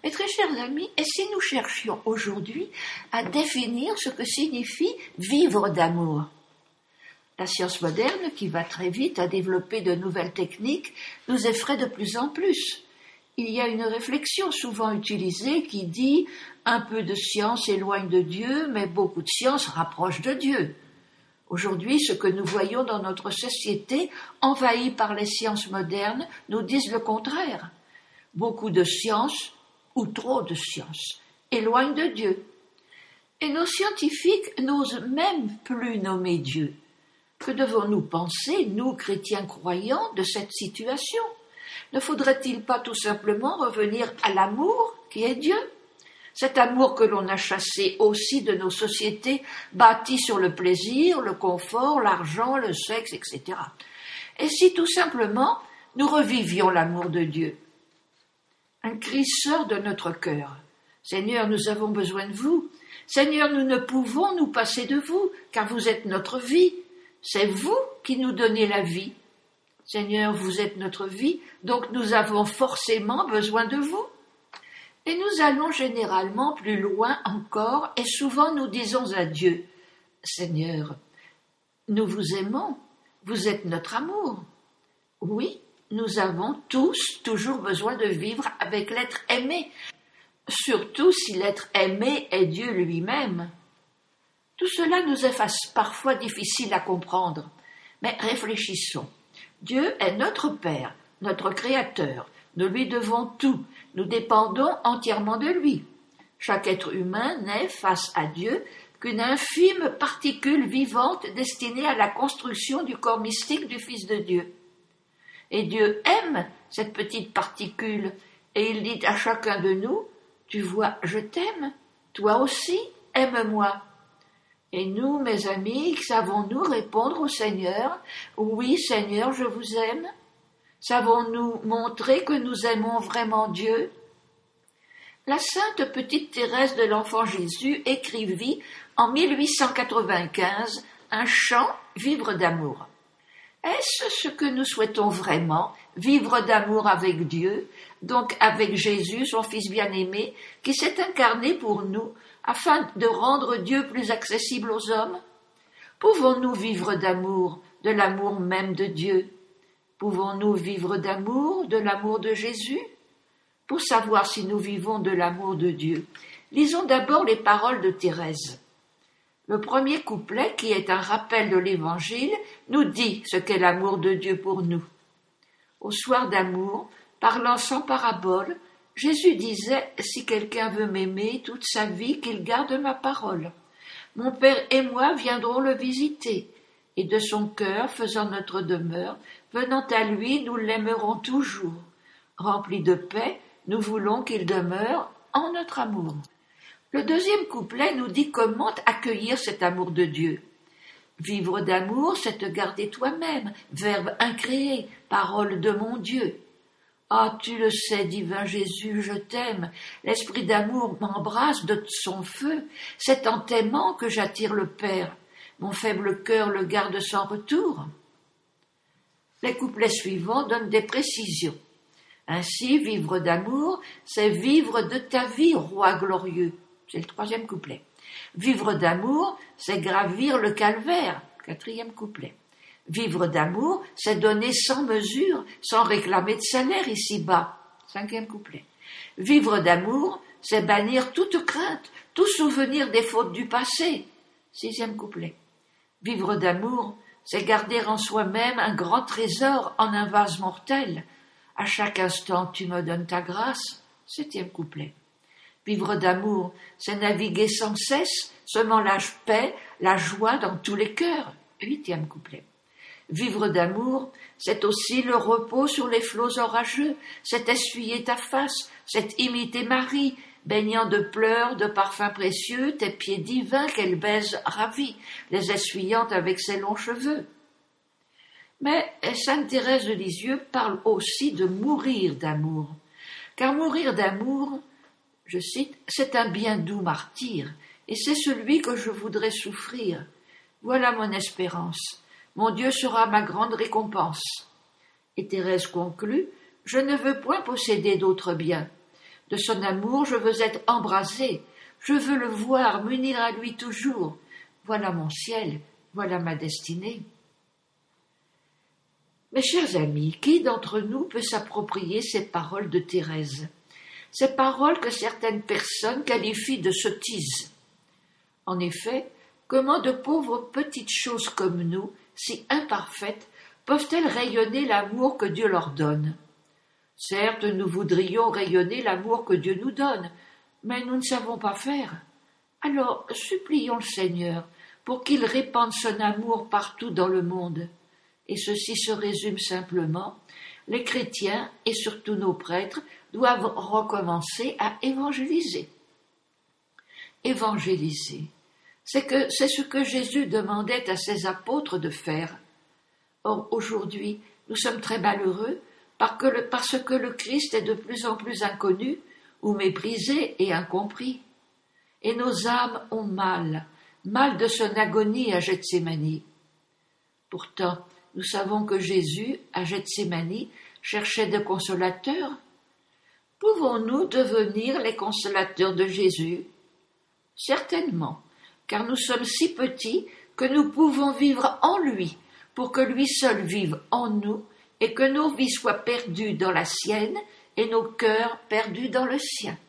Mes très chers amis, et si nous cherchions aujourd'hui à définir ce que signifie vivre d'amour? La science moderne, qui va très vite à développer de nouvelles techniques, nous effraie de plus en plus. Il y a une réflexion souvent utilisée qui dit « un peu de science éloigne de Dieu, mais beaucoup de science rapproche de Dieu ». Aujourd'hui, ce que nous voyons dans notre société, envahie par les sciences modernes, nous disent le contraire. Beaucoup de science, ou trop de science, éloignent de Dieu. Et nos scientifiques n'osent même plus nommer Dieu. Que devons-nous penser, nous, chrétiens croyants, de cette situation? Ne faudrait-il pas tout simplement revenir à l'amour qui est Dieu? Cet amour que l'on a chassé aussi de nos sociétés bâties sur le plaisir, le confort, l'argent, le sexe, etc. Et si tout simplement nous revivions l'amour de Dieu? Un cri sort de notre cœur. Seigneur, nous avons besoin de vous. Seigneur, nous ne pouvons nous passer de vous, car vous êtes notre vie. C'est vous qui nous donnez la vie. Seigneur, vous êtes notre vie, donc nous avons forcément besoin de vous. Et nous allons généralement plus loin encore, et souvent nous disons à Dieu, Seigneur, nous vous aimons, vous êtes notre amour. Oui, nous avons tous toujours besoin de vivre avec l'être aimé, surtout si l'être aimé est Dieu lui-même. Tout cela nous est parfois difficile à comprendre, mais réfléchissons. Dieu est notre Père, notre Créateur, nous lui devons tout, nous dépendons entièrement de lui. Chaque être humain n'est face à Dieu qu'une infime particule vivante destinée à la construction du corps mystique du Fils de Dieu. Et Dieu aime cette petite particule, et il dit à chacun de nous, « Tu vois, je t'aime, toi aussi, aime-moi ». Et nous, mes amis, savons-nous répondre au Seigneur, « Oui, Seigneur, je vous aime ». Savons-nous montrer que nous aimons vraiment Dieu? La sainte petite Thérèse de l'Enfant Jésus écrivit en 1895 un chant « Vivre d'amour ». Est-ce ce que nous souhaitons vraiment, vivre d'amour avec Dieu, donc avec Jésus, son Fils bien-aimé, qui s'est incarné pour nous, afin de rendre Dieu plus accessible aux hommes? Pouvons-nous vivre d'amour, de l'amour même de Dieu? Pouvons-nous vivre d'amour, de l'amour de Jésus? Pour savoir si nous vivons de l'amour de Dieu, lisons d'abord les paroles de Thérèse. Le premier couplet, qui est un rappel de l'Évangile, nous dit ce qu'est l'amour de Dieu pour nous. Au soir d'amour, parlant sans parabole, Jésus disait « Si quelqu'un veut m'aimer toute sa vie, qu'il garde ma parole. Mon Père et moi viendrons le visiter, et de son cœur, faisant notre demeure, venant à lui, nous l'aimerons toujours. Remplis de paix, nous voulons qu'il demeure en notre amour. » Le deuxième couplet nous dit comment accueillir cet amour de Dieu. Vivre d'amour, c'est te garder toi-même, verbe incréé, parole de mon Dieu. Ah, tu le sais, divin Jésus, je t'aime. L'esprit d'amour m'embrasse de son feu. C'est en t'aimant que j'attire le Père. Mon faible cœur le garde sans retour. Les couplets suivants donnent des précisions. Ainsi, vivre d'amour, c'est vivre de ta vie, roi glorieux. C'est le troisième couplet. Vivre d'amour, c'est gravir le calvaire. Quatrième couplet. Vivre d'amour, c'est donner sans mesure, sans réclamer de salaire ici-bas. Cinquième couplet. Vivre d'amour, c'est bannir toute crainte, tout souvenir des fautes du passé. Sixième couplet. Vivre d'amour, c'est garder en soi-même un grand trésor en un vase mortel. À chaque instant, tu me donnes ta grâce. Septième couplet. Vivre d'amour, c'est naviguer sans cesse, semant la paix, la joie dans tous les cœurs. Huitième couplet. Vivre d'amour, c'est aussi le repos sur les flots orageux, c'est essuyer ta face, c'est imiter Marie, baignant de pleurs, de parfums précieux, tes pieds divins qu'elle baise ravie, les essuyant avec ses longs cheveux. Mais sainte Thérèse de Lisieux parle aussi de mourir d'amour, car mourir d'amour, je cite, c'est un bien doux martyre, et c'est celui que je voudrais souffrir. Voilà mon espérance. Mon Dieu sera ma grande récompense. Et Thérèse conclut, je ne veux point posséder d'autres biens. De son amour, je veux être embrasé. Je veux le voir, m'unir à lui toujours. Voilà mon ciel, voilà ma destinée. Mes chers amis, qui d'entre nous peut s'approprier ces paroles de Thérèse, ces paroles que certaines personnes qualifient de sottises? En effet, comment de pauvres petites choses comme nous, si imparfaites, peuvent-elles rayonner l'amour que Dieu leur donne? Certes, nous voudrions rayonner l'amour que Dieu nous donne, mais nous ne savons pas faire. Alors, supplions le Seigneur pour qu'il répande son amour partout dans le monde. Et ceci se résume simplement: les chrétiens, et surtout nos prêtres, doivent recommencer à évangéliser. Évangéliser, c'est ce que Jésus demandait à ses apôtres de faire. Or, aujourd'hui, nous sommes très malheureux parce que le Christ est de plus en plus inconnu ou méprisé et incompris. Et nos âmes ont mal de son agonie à Gethsémani. Pourtant, nous savons que Jésus, à Gethsémani, cherchait des consolateurs. Pouvons-nous devenir les consolateurs de Jésus? Certainement, car nous sommes si petits que nous pouvons vivre en lui, pour que lui seul vive en nous, et que nos vies soient perdues dans la sienne et nos cœurs perdus dans le sien.